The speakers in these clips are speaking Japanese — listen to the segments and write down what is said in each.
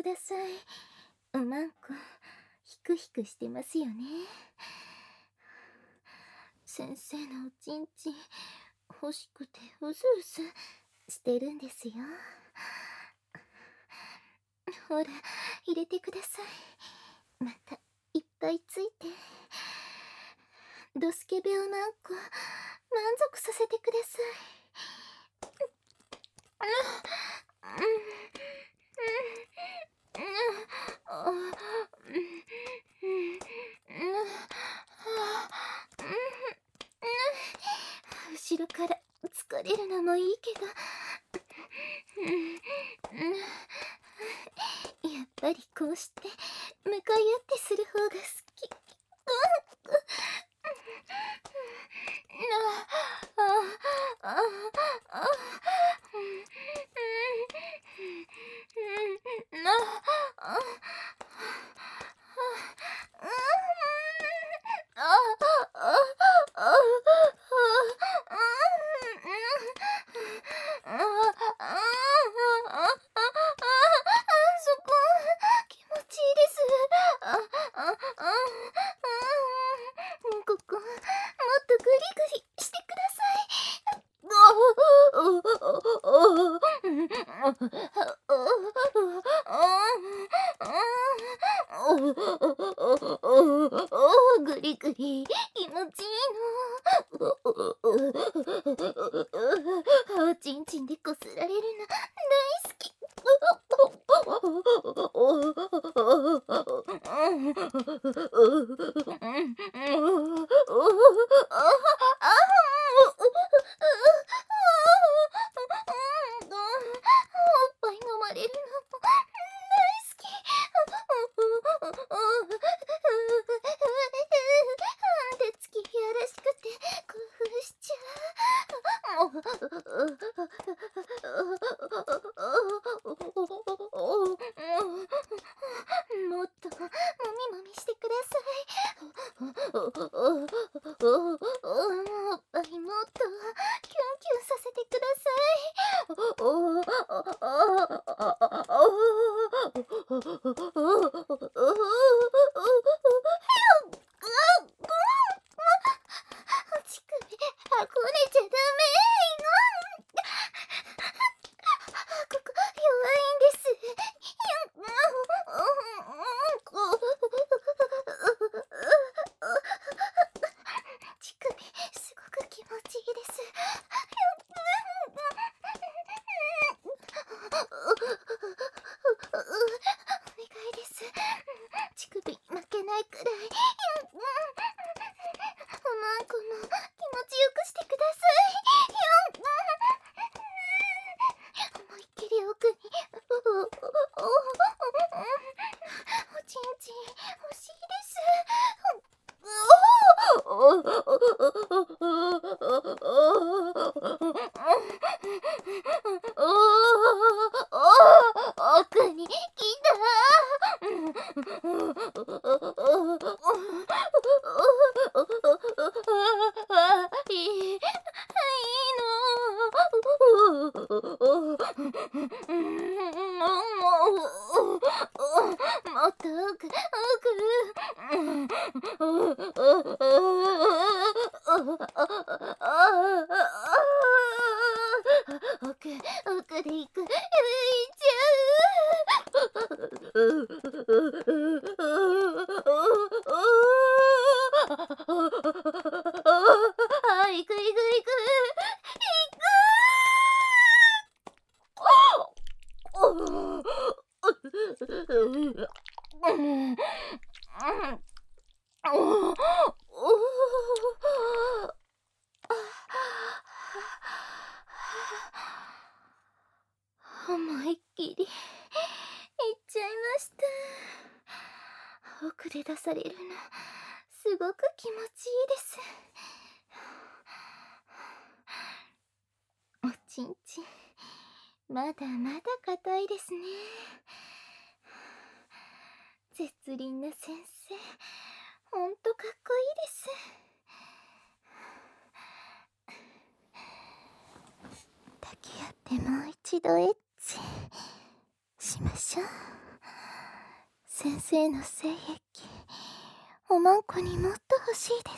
ください。おまんこ、ヒクヒクしてますよね。先生のおちんちん欲しくてうずうずしてるんですよ。ほら、入れてください。またいっぱいついて。ドスケベおまんこ、満足させてください。後ろから疲れるのもいいけど、やっぱりこうして向かい合ってする方が好き。そこ気持ちいいです。ここもっとグリグリしてください。グリグリ気持ちいいの。おちんちんでこすられるの大好き。おっぱい飲まれるのも大好き。手つきやらしくて興奮しちゃう。もっともみもみしてください。おっぱいもっとキュンキュンさせてください。乳首はこねちゃダメ。ここ弱いんです。乳首すごく気持ちいいです。お願いです。乳首負けないくらい。おまんこも気持ちよくしてください。思いっきり奥に。おちんちん欲しいです。奥に来た。いいもっと奥。奥で行く。浮いちゃう。行く。思いっきりいっちゃいました。奥で出されるのすごく気持ちいいです。おちんちんまだまだ硬いですね。絶倫な先生、ほんとかっこいいです。抱き合ってもう一度エッチしましょう。 先生の精液、おまんこにもっと欲しいです。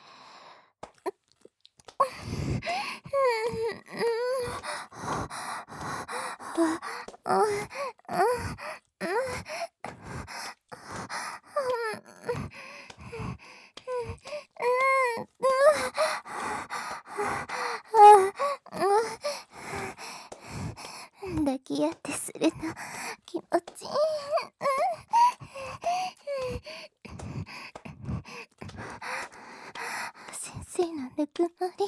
抱き合ってするの気持ちいい。先生のぬくもり好きです。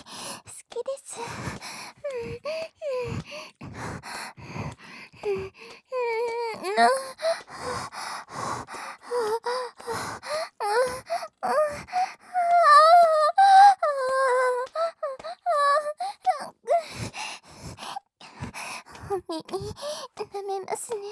お耳舐めますね。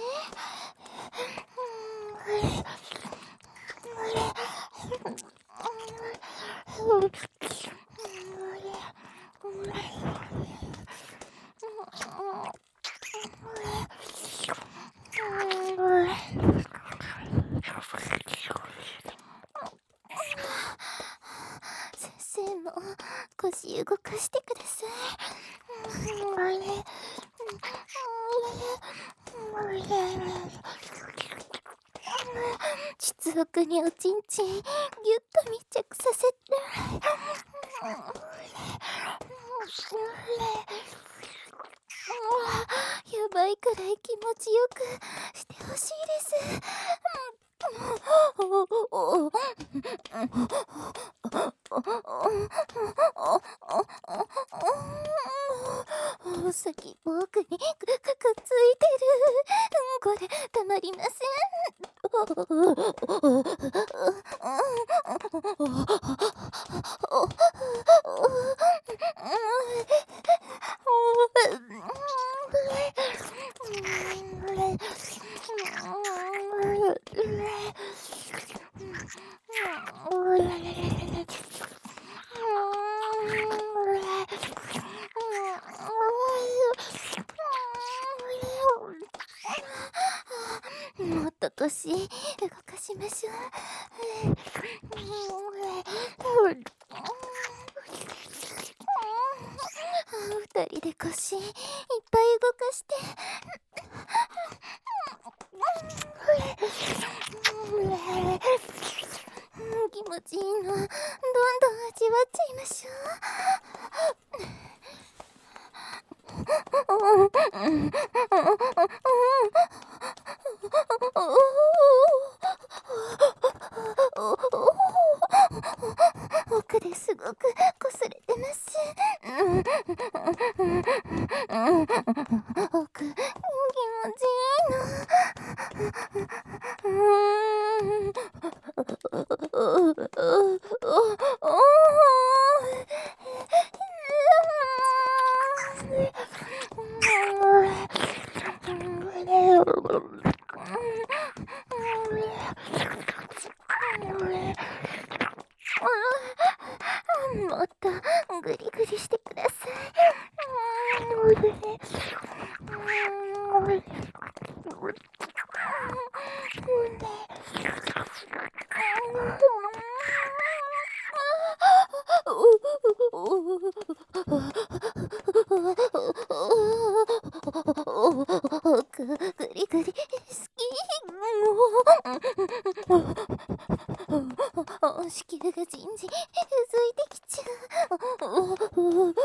先生も腰動かしてください。膣奥におちんちんぎゅっと密着させて。やばいくらい気持ちよくしてほしいです。先ぼくにくっついてる。これたまりません。もっと腰動かしましょう。二人で腰いっぱい動かして。気持ちいいのどんどん味わっちゃいましょう。奥ですごくこすれてます。奥気持ちいいもっとグリグリしてください。グリグリ好き。子宮がじんじんうずいてきちゃう。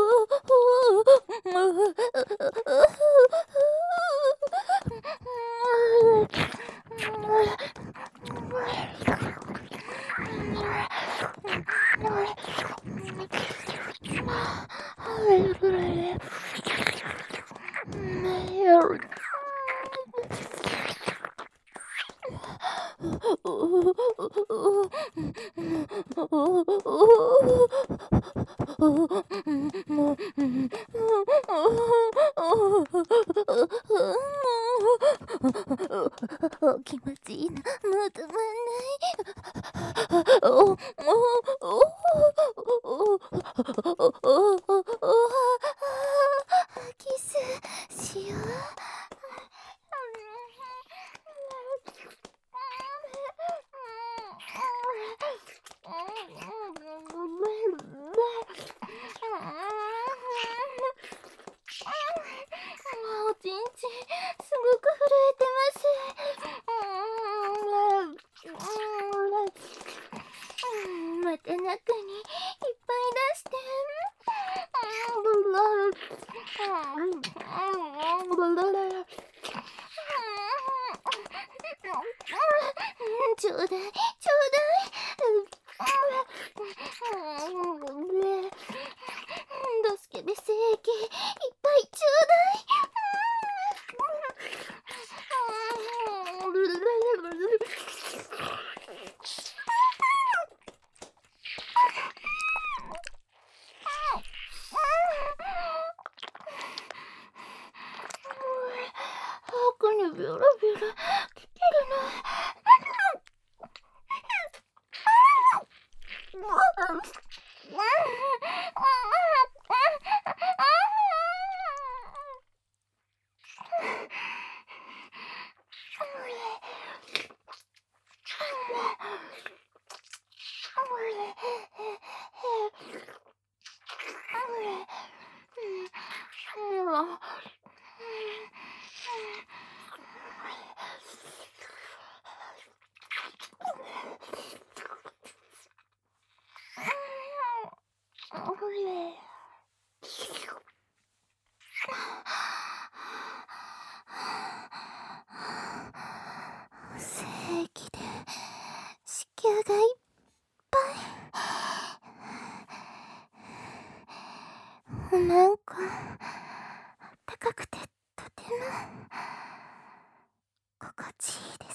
気持ちいいな、もう止まんない。キスしよう。 また中にいっぱい出して。ちょうだい、ちょうだい。ドスケベ精液いっぱいちょうだい。こにビョロビョロ来てるの。精液で子宮がいっぱい。なんか高くてとても心地いいです。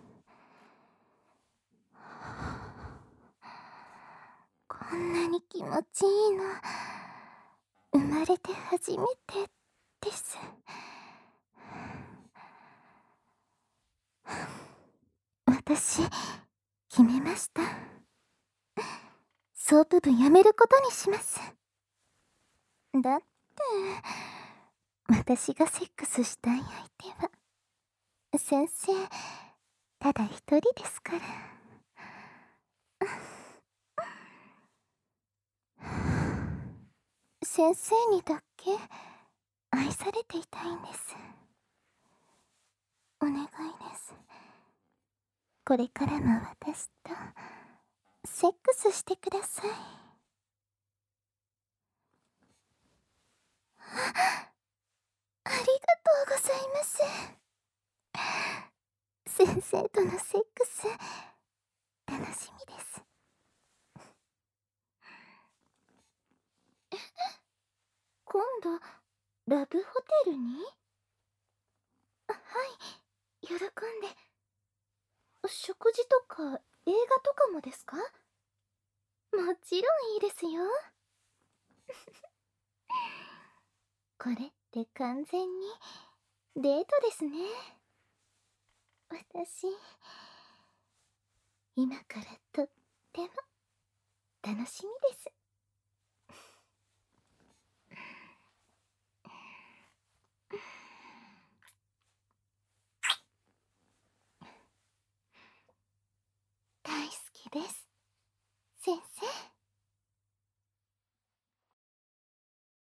こんなに気持ちいいの生まれて初めてです。私決めました。ソープ部やめることにします。だって私がセックスしたい相手は先生ただ一人ですから。先生にだけ愛されていたいんです。お願いです。これからも私とセックスしてください。ありがとうございます。先生とのセックス楽しみです。今度ラブホテルに？はい、喜んで。食事とか映画とかもですか？もちろんいいですよ。これって完全にデートですね。私今からとっても楽しみです。